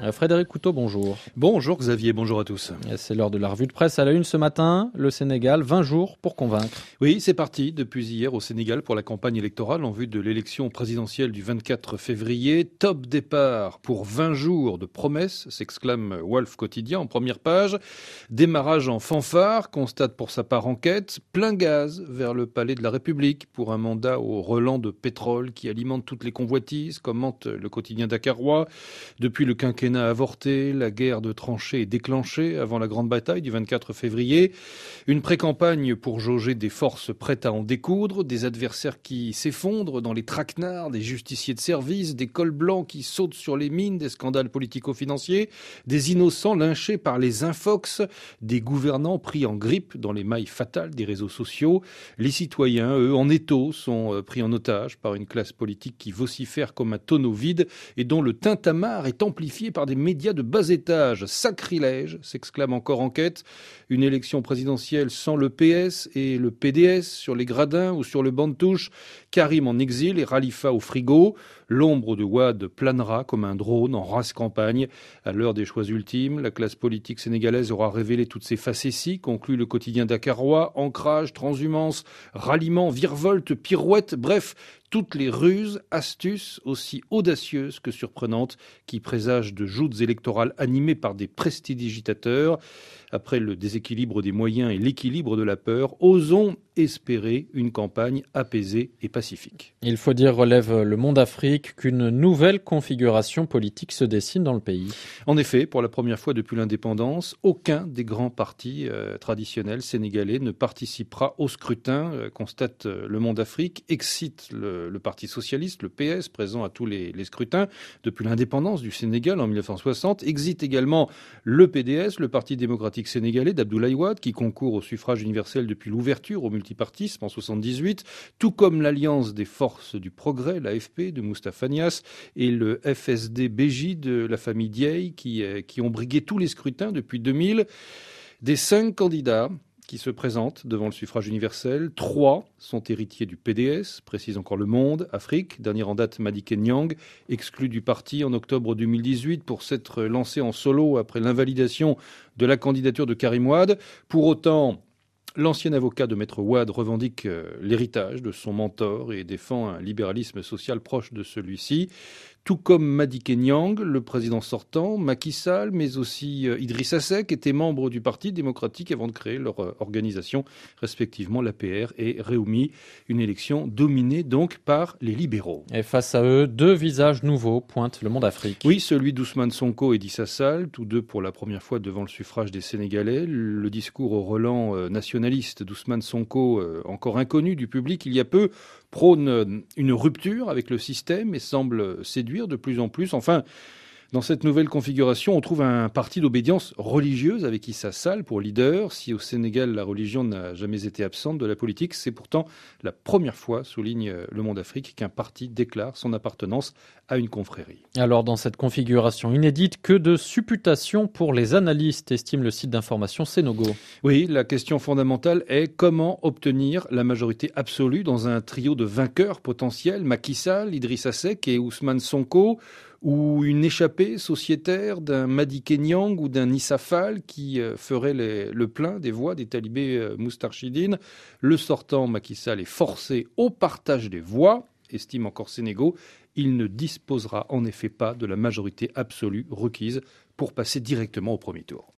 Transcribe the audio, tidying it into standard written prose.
Frédéric Couteau, bonjour. Bonjour Xavier, bonjour à tous. C'est l'heure de la revue de presse à la une ce matin. Le Sénégal, 20 jours pour convaincre. Oui, c'est parti depuis hier au Sénégal pour la campagne électorale en vue de l'élection présidentielle du 24 février. Top départ pour 20 jours de promesses, s'exclame Wolf Quotidien en première page. Démarrage en fanfare, constate pour sa part Enquête. Plein gaz vers le palais de la République pour un mandat au relent de pétrole qui alimente toutes les convoitises, commente le quotidien dakarois. Depuis le quinquennat avorté, la guerre de tranchées est déclenchée avant la grande bataille du 24 février. Une pré-campagne pour jauger des forces prêtes à en découdre, des adversaires qui s'effondrent dans les traquenards, des justiciers de service, des cols blancs qui sautent sur les mines, des scandales politico-financiers, des innocents lynchés par les infox, des gouvernants pris en grippe dans les mailles fatales des réseaux sociaux. Les citoyens, eux, en étau, sont pris en otage par une classe politique qui vocifère comme un tonneau vide et dont le tintamarre est amplifié par des médias de bas étage. Sacrilège, s'exclame encore Enquête. Une élection présidentielle sans le PS et le PDS sur les gradins ou sur le banc de touche. Karim en exil et Khalifa au frigo. L'ombre de Wade planera comme un drone en race campagne. À l'heure des choix ultimes, la classe politique sénégalaise aura révélé toutes ses facéties, conclut le quotidien dakarois. Ancrage, transhumance, ralliement, virevolte, pirouette, bref, toutes les ruses, astuces aussi audacieuses que surprenantes qui présagent de joutes électorales animées par des prestidigitateurs. Après le déséquilibre des moyens et l'équilibre de la peur, osons espérer une campagne apaisée et pacifique. Il faut dire, relève Le Monde Afrique, qu'une nouvelle configuration politique se dessine dans le pays. En effet, pour la première fois depuis l'indépendance, aucun des grands partis traditionnels sénégalais ne participera au scrutin, constate Le Monde Afrique, excite le Parti socialiste, le PS, présent à tous les scrutins depuis l'indépendance du Sénégal en 1960, exite également le PDS, le Parti démocratique sénégalais d'Abdoulaye Wade, qui concourt au suffrage universel depuis l'ouverture au multipartisme en 1978, tout comme l'Alliance des forces du progrès, l'AFP, de Moustapha Niasse, et le FSD-BJ de la famille Dieye, qui ont brigué tous les scrutins depuis 2000. Des 5 candidats qui se présentent devant le suffrage universel, 3 sont héritiers du PDS, précise encore Le Monde Afrique. Dernier en date, Madické Niang, exclu du parti en octobre 2018 pour s'être lancé en solo après l'invalidation de la candidature de Karim Wade. Pour autant, l'ancien avocat de Maître Wade revendique l'héritage de son mentor et défend un libéralisme social proche de celui-ci. Tout comme Madické Niang, le président sortant, Macky Sall, mais aussi Idrissa Seck étaient membres du Parti démocratique avant de créer leur organisation, respectivement l'APR et Rewmi. Une élection dominée donc par les libéraux. Et face à eux, 2 visages nouveaux, pointe Le Monde Afrique. Oui, celui d'Ousmane Sonko et d'Issa Sall, tous deux pour la première fois devant le suffrage des Sénégalais. Le discours au relent nationaliste d'Ousmane Sonko, encore inconnu du public il y a peu, prône une rupture avec le système et semble séduire de plus en plus. Enfin, dans cette nouvelle configuration, on trouve un parti d'obédience religieuse avec Issa Sall pour leader. Si au Sénégal, la religion n'a jamais été absente de la politique, c'est pourtant la première fois, souligne Le Monde Afrique, qu'un parti déclare son appartenance à une confrérie. Alors, dans cette configuration inédite, que de supputations pour les analystes, estime le site d'information Sénogo. Oui, la question fondamentale est comment obtenir la majorité absolue dans un trio de vainqueurs potentiels, Macky Sall, Idrissa Seck et Ousmane Sonko, ou une échappée sociétaire d'un Madické Niang ou d'un Issa Fall qui ferait le plein des voix des talibés Moustarchidine. Le sortant Macky Sall est forcé au partage des voix, estime encore Sénégo. Il ne disposera en effet pas de la majorité absolue requise pour passer directement au premier tour.